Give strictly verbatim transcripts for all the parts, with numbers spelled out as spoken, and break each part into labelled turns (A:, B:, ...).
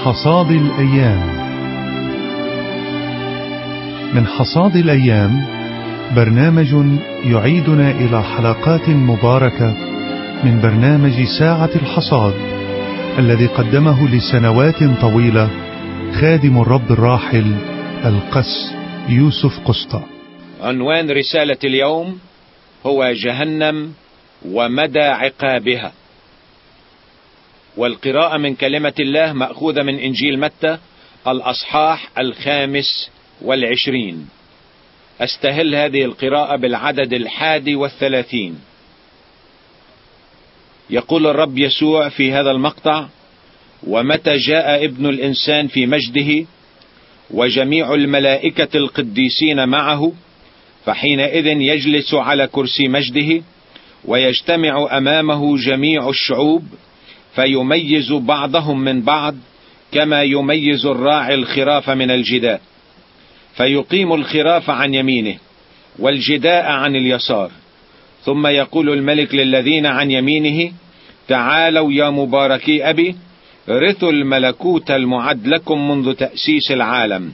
A: حصاد الأيام. من حصاد الأيام برنامج يعيدنا إلى حلقات مباركة من برنامج ساعة الحصاد الذي قدمه لسنوات طويلة خادم الرب الراحل القس يوسف قسطى.
B: عنوان رسالة اليوم هو جهنم ومدى عقابها، والقراءة من كلمة الله مأخوذة من إنجيل متى الأصحاح الخامس والعشرين. أستهل هذه القراءة بالعدد الحادي والثلاثين. يقول الرب يسوع في هذا المقطع: ومتى جاء ابن الإنسان في مجده وجميع الملائكة القديسين معه، فحينئذ يجلس على كرسي مجده ويجتمع أمامه جميع الشعوب، فيميز بعضهم من بعض كما يميز الراعي الخراف من الجداء، فيقيم الخراف عن يمينه والجداء عن اليسار. ثم يقول الملك للذين عن يمينه: تعالوا يا مباركي أبي، رثوا الملكوت المعد لكم منذ تأسيس العالم،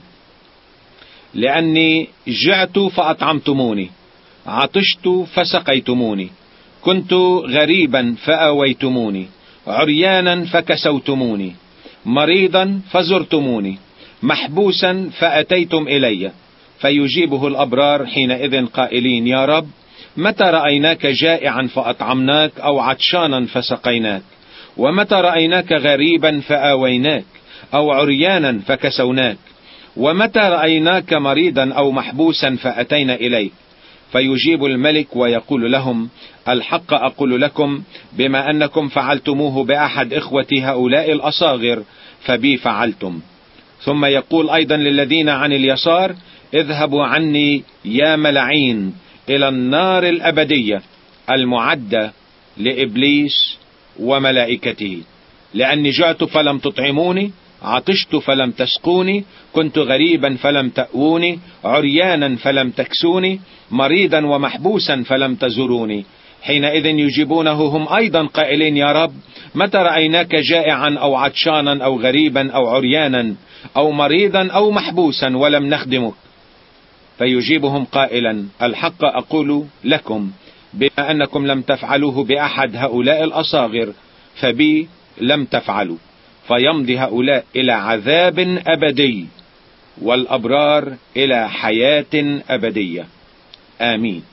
B: لأني جعت فأطعمتموني، عطشت فسقيتموني، كنت غريبا فآويتموني، عريانا فكسوتموني، مريضا فزرتموني، محبوسا فأتيتم إلي. فيجيبه الأبرار حينئذ قائلين: يا رب، متى رأيناك جائعا فأطعمناك، أو عطشانا فسقيناك؟ ومتى رأيناك غريبا فآويناك، أو عريانا فكسوناك؟ ومتى رأيناك مريضا أو محبوسا فأتينا إليك؟ فيجيب الملك ويقول لهم: الحق أقول لكم، بما أنكم فعلتموه بأحد إخوتي هؤلاء الأصاغر فبي فعلتم. ثم يقول أيضا للذين عن اليسار: اذهبوا عني يا ملعين إلى النار الأبدية المعدة لإبليس وملائكته، لأني جعت فلم تطعموني، عطشت فلم تسقوني، كنت غريبا فلم تأووني، عريانا فلم تكسوني، مريضا ومحبوسا فلم تزوروني. حينئذ يجيبونه هم أيضا قائلين: يا رب، متى رأيناك جائعا أو عطشانا أو غريبا أو عريانا أو مريضا أو محبوسا ولم نخدمك؟ فيجيبهم قائلا: الحق أقول لكم، بما أنكم لم تفعلوه بأحد هؤلاء الأصاغر فبي لم تفعلوا. فيمضي هؤلاء إلى عذاب أبدي، والأبرار إلى حياة أبدية. آمين.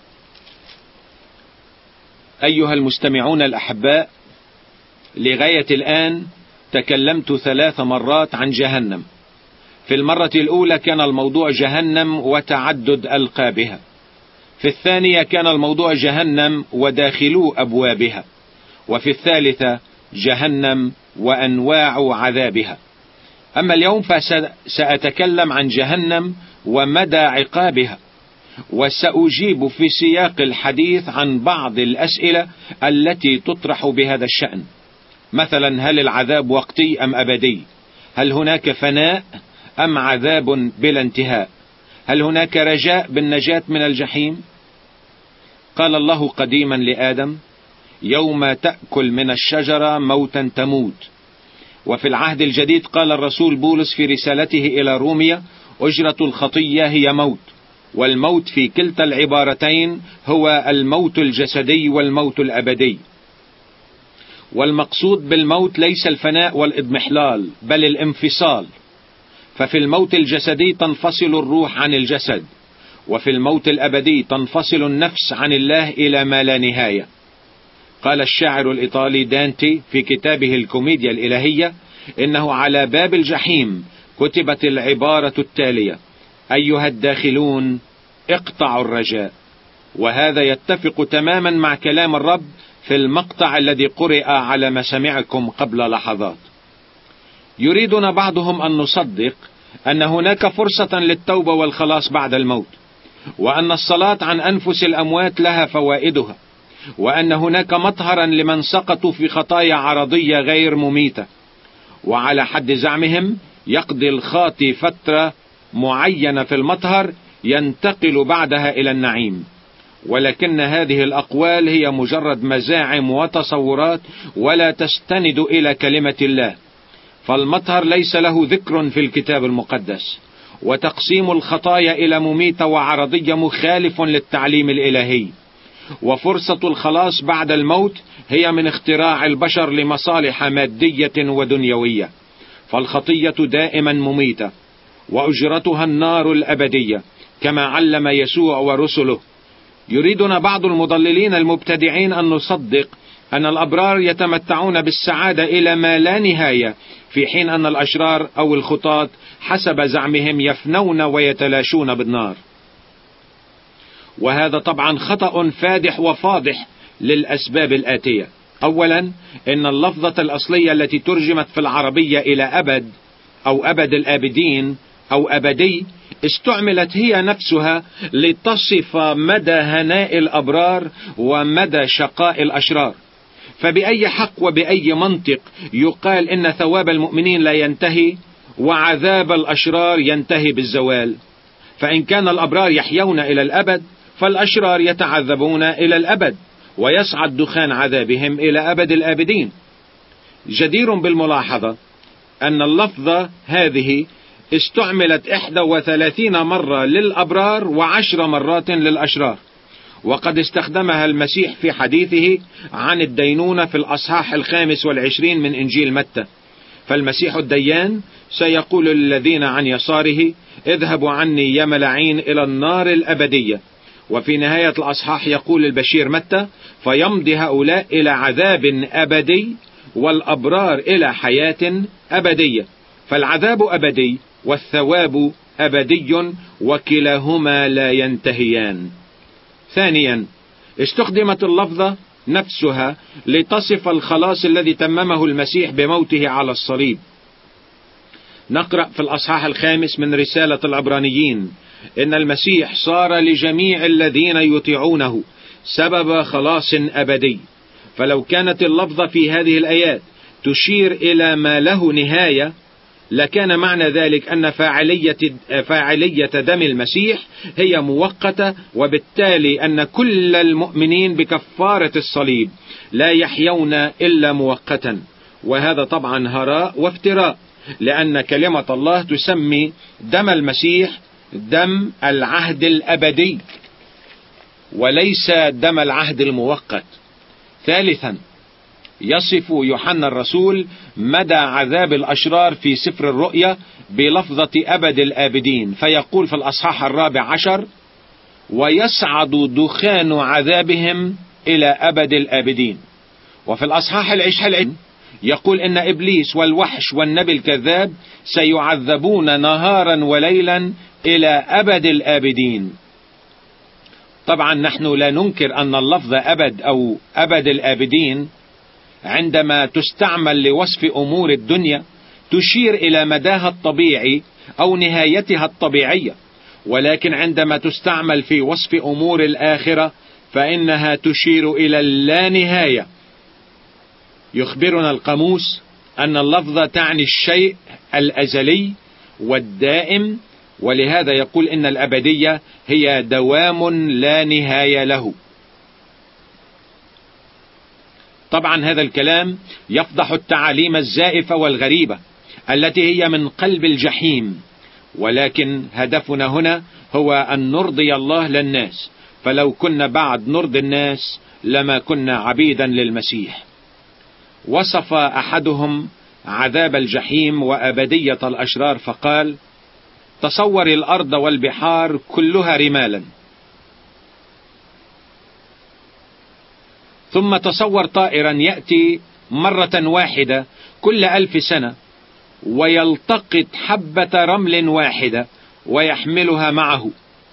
B: أيها المستمعون الأحباء، لغاية الآن تكلمت ثلاث مرات عن جهنم. في المرة الأولى كان الموضوع جهنم وتعدد ألقابها، في الثانية كان الموضوع جهنم وداخلو أبوابها، وفي الثالثة جهنم وأنواع عذابها. أما اليوم فسأتكلم عن جهنم ومدى عقابها، وسأجيب في سياق الحديث عن بعض الأسئلة التي تطرح بهذا الشأن. مثلا: هل العذاب وقتي أم أبدي؟ هل هناك فناء أم عذاب بلا انتهاء؟ هل هناك رجاء بالنجاة من الجحيم؟ قال الله قديما لآدم: يوم تأكل من الشجرة موتا تموت. وفي العهد الجديد قال الرسول بولس في رسالته إلى روميا: أجرة الخطية هي موت. والموت في كلتا العبارتين هو الموت الجسدي والموت الأبدي. والمقصود بالموت ليس الفناء والإضمحلال، بل الانفصال. ففي الموت الجسدي تنفصل الروح عن الجسد، وفي الموت الأبدي تنفصل النفس عن الله إلى ما لا نهاية. قال الشاعر الإيطالي دانتي في كتابه الكوميديا الإلهية: إنه على باب الجحيم كتبت العبارة التالية: أيها الداخلون اقطعوا الرجاء. وهذا يتفق تماما مع كلام الرب في المقطع الذي قرئ على مسامعكم قبل لحظات. يريدنا بعضهم أن نصدق أن هناك فرصة للتوبة والخلاص بعد الموت، وأن الصلاة عن أنفس الأموات لها فوائدها، وأن هناك مطهرا لمن سقطوا في خطايا عرضية غير مميتة. وعلى حد زعمهم يقضي الخاطي فترة معينة في المطهر ينتقل بعدها إلى النعيم. ولكن هذه الأقوال هي مجرد مزاعم وتصورات ولا تستند إلى كلمة الله. فالمطهر ليس له ذكر في الكتاب المقدس، وتقسيم الخطايا إلى مميتة وعرضية مخالف للتعليم الإلهي، وفرصة الخلاص بعد الموت هي من اختراع البشر لمصالح مادية ودنيوية، فالخطية دائما مميتة وأجرتها النار الأبدية كما علم يسوع ورسله. يريدنا بعض المضللين المبتدعين أن نصدق أن الأبرار يتمتعون بالسعادة إلى ما لا نهاية، في حين أن الأشرار أو الخطاة حسب زعمهم يفنون ويتلاشون بالنار. وهذا طبعا خطأ فادح وفاضح للأسباب الآتية. أولا، إن اللفظة الأصلية التي ترجمت في العربية إلى أبد أو أبد الآبدين أو أبدي استعملت هي نفسها لتصف مدى هناء الأبرار ومدى شقاء الأشرار. فبأي حق وبأي منطق يقال إن ثواب المؤمنين لا ينتهي وعذاب الأشرار ينتهي بالزوال؟ فإن كان الأبرار يحيون إلى الأبد، فالأشرار يتعذبون إلى الأبد ويصعد دخان عذابهم إلى أبد الآبدين. جدير بالملاحظة أن اللفظة هذه استعملت إحدى وثلاثين مرة للأبرار وعشر مرات للأشرار، وقد استخدمها المسيح في حديثه عن الدينونة في الأصحاح الخامس والعشرين من إنجيل متى. فالمسيح الديان سيقول للذين عن يساره: اذهبوا عني يا ملعين إلى النار الأبدية. وفي نهاية الأصحاح يقول البشير متى: فيمضي هؤلاء إلى عذاب أبدي والأبرار إلى حياة أبدية. فالعذاب أبدي والثواب أبدي وكلاهما لا ينتهيان. ثانيا، استخدمت اللفظة نفسها لتصف الخلاص الذي تممه المسيح بموته على الصليب. نقرأ في الأصحاح الخامس من رسالة العبرانيين: إن المسيح صار لجميع الذين يطيعونه سبب خلاص أبدي. فلو كانت اللفظة في هذه الآيات تشير إلى ما له نهاية، لكان معنى ذلك أن فاعلية, فاعلية دم المسيح هي مؤقتة، وبالتالي أن كل المؤمنين بكفارة الصليب لا يحيون إلا مؤقتا. وهذا طبعا هراء وافتراء، لأن كلمة الله تسمي دم المسيح دم العهد الأبدي وليس دم العهد المؤقت. ثالثا، يصف يوحنا الرسول مدى عذاب الأشرار في سفر الرؤيا بلفظة أبد الآبدين، فيقول في الأصحاح الرابع عشر: ويصعد دخان عذابهم إلى أبد الآبدين. وفي الأصحاح العشرين يقول إن إبليس والوحش والنبي الكذاب سيعذبون نهارا وليلا إلى أبد الآبدين. طبعا نحن لا ننكر أن اللفظ أبد أو أبد الآبدين عندما تستعمل لوصف أمور الدنيا تشير إلى مداها الطبيعي أو نهايتها الطبيعية، ولكن عندما تستعمل في وصف أمور الآخرة فإنها تشير إلى اللانهاية. يخبرنا القاموس أن اللفظة تعني الشيء الأزلي والدائم، ولهذا يقول إن الأبدية هي دوام لا نهاية له. طبعا هذا الكلام يفضح التعاليم الزائفة والغريبة التي هي من قلب الجحيم، ولكن هدفنا هنا هو أن نرضي الله للناس، فلو كنا بعد نرضي الناس لما كنا عبيدا للمسيح. وصف أحدهم عذاب الجحيم وأبدية الأشرار فقال: تصور الأرض والبحار كلها رمالا. ثم تصور طائرا يأتي مرة واحدة كل ألف سنة ويلتقط حبة رمل واحدة ويحملها معه.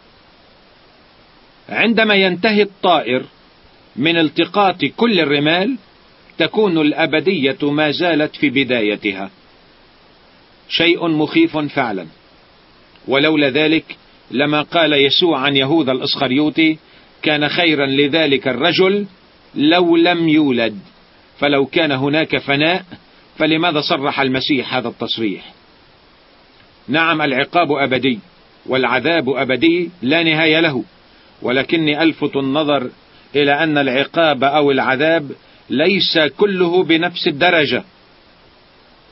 B: عندما ينتهي الطائر من التقاط كل الرمال تكون الأبدية ما زالت في بدايتها. شيء مخيف فعلا. ولولا ذلك لما قال يسوع عن يهوذا الإسخريوطي: كان خيرا لذلك الرجل لو لم يولد. فلو كان هناك فناء فلماذا صرح المسيح هذا التصريح؟ نعم، العقاب أبدي والعذاب أبدي لا نهاية له، ولكني ألفت النظر إلى أن العقاب أو العذاب ليس كله بنفس الدرجة،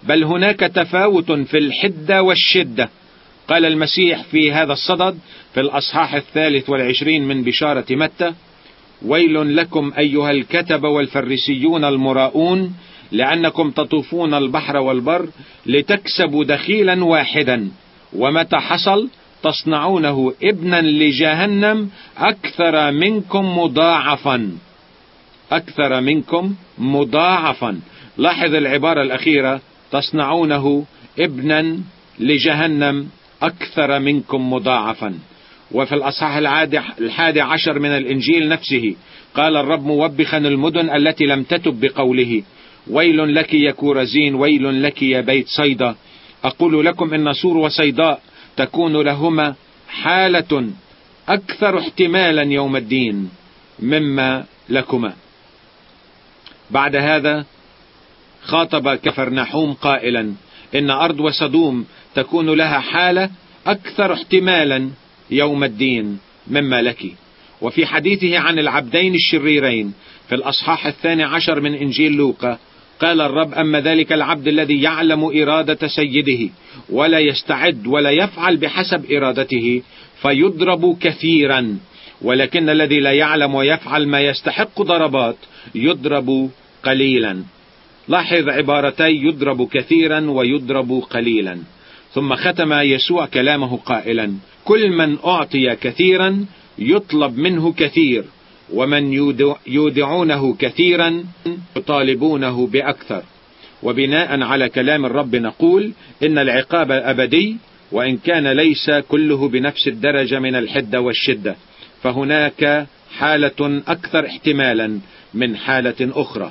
B: بل هناك تفاوت في الحدة والشدة. قال المسيح في هذا الصدد في الأصحاح الثالث والعشرين من بشارة متى: ويل لكم أيها الكتبة والفريسيون المراؤون، لأنكم تطوفون البحر والبر لتكسبوا دخيلا واحدا، ومتى حصل تصنعونه ابنا لجهنم أكثر منكم مضاعفا. أكثر منكم مضاعفا. لاحظ العبارة الأخيرة: تصنعونه ابنا لجهنم أكثر منكم مضاعفا. وفي الأصحاح الحادي عشر من الإنجيل نفسه قال الرب موبخا المدن التي لم تتب بقوله: ويل لك يا كورزين، ويل لك يا بيت صيدا، أقول لكم إن سور وصيداء تكون لهما حالة أكثر احتمالا يوم الدين مما لكما. بعد هذا خاطب كفرنحوم قائلا: إن أرض وسدوم تكون لها حالة أكثر احتمالا يوم الدين مما لك. وفي حديثه عن العبدين الشريرين في الأصحاح الثاني عشر من إنجيل لوقا قال الرب: أما ذلك العبد الذي يعلم إرادة سيده ولا يستعد ولا يفعل بحسب إرادته فيضرب كثيرا، ولكن الذي لا يعلم ويفعل ما يستحق ضربات يضرب قليلا. لاحظ عبارتي يضرب كثيرا ويضرب قليلا. ثم ختم يسوع كلامه قائلا: كل من أعطي كثيرا يطلب منه كثير، ومن يودعونه كثيرا يطالبونه بأكثر. وبناء على كلام الرب نقول إن العقاب أبدي، وإن كان ليس كله بنفس الدرجة من الحدة والشدة، فهناك حالة أكثر احتمالا من حالة أخرى.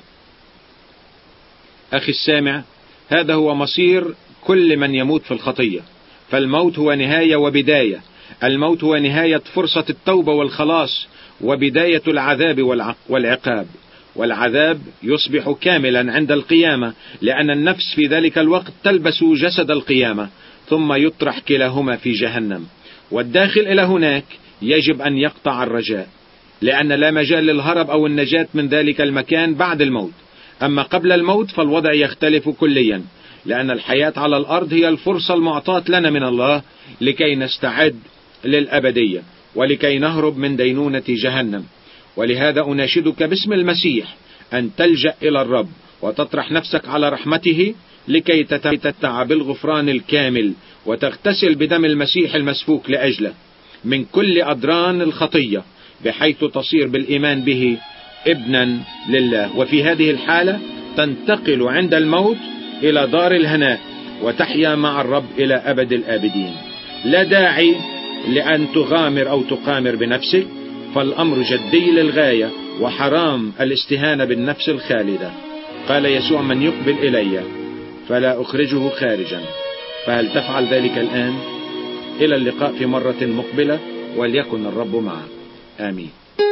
B: أخي السامع، هذا هو مصير كل من يموت في الخطية، فالموت هو نهاية وبداية. الموت هو نهاية فرصة التوبة والخلاص، وبداية العذاب والعقاب. والعذاب يصبح كاملا عند القيامة، لأن النفس في ذلك الوقت تلبس جسد القيامة، ثم يطرح كلاهما في جهنم. والداخل إلى هناك يجب أن يقطع الرجاء، لأن لا مجال للهرب أو النجاة من ذلك المكان بعد الموت. أما قبل الموت فالوضع يختلف كليا، لأن الحياة على الأرض هي الفرصة المعطاة لنا من الله لكي نستعد للأبدية ولكي نهرب من دينونة جهنم. ولهذا أناشدك باسم المسيح أن تلجأ إلى الرب وتطرح نفسك على رحمته لكي تتمتع بالغفران الكامل، وتغتسل بدم المسيح المسفوك لأجله من كل أدران الخطية، بحيث تصير بالإيمان به ابنا لله. وفي هذه الحالة تنتقل عند الموت إلى دار الهناء، وتحيا مع الرب إلى أبد الآبدين. لا داعي لأن تغامر أو تقامر بنفسك، فالأمر جدي للغاية، وحرام الاستهانة بالنفس الخالدة. قال يسوع: من يقبل إلي فلا أخرجه خارجا. فهل تفعل ذلك الآن؟ إلى اللقاء في مرة مقبلة، وليكن الرب معك. آمين.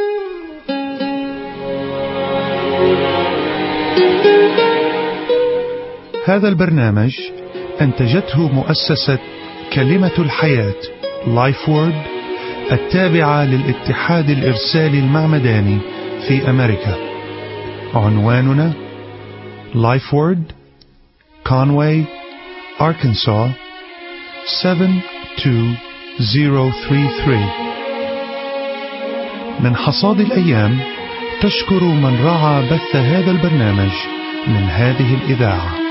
A: هذا البرنامج أنتجته مؤسسة كلمة الحياة لايف وورد التابعة للاتحاد الإرسالي المعمداني في أمريكا. عنواننا لايف وورد، كونواي، أركنسا سبعة اثنين صفر ثلاثة ثلاثة. من حصاد الأيام تشكر من رعى بث هذا البرنامج من هذه الإذاعة.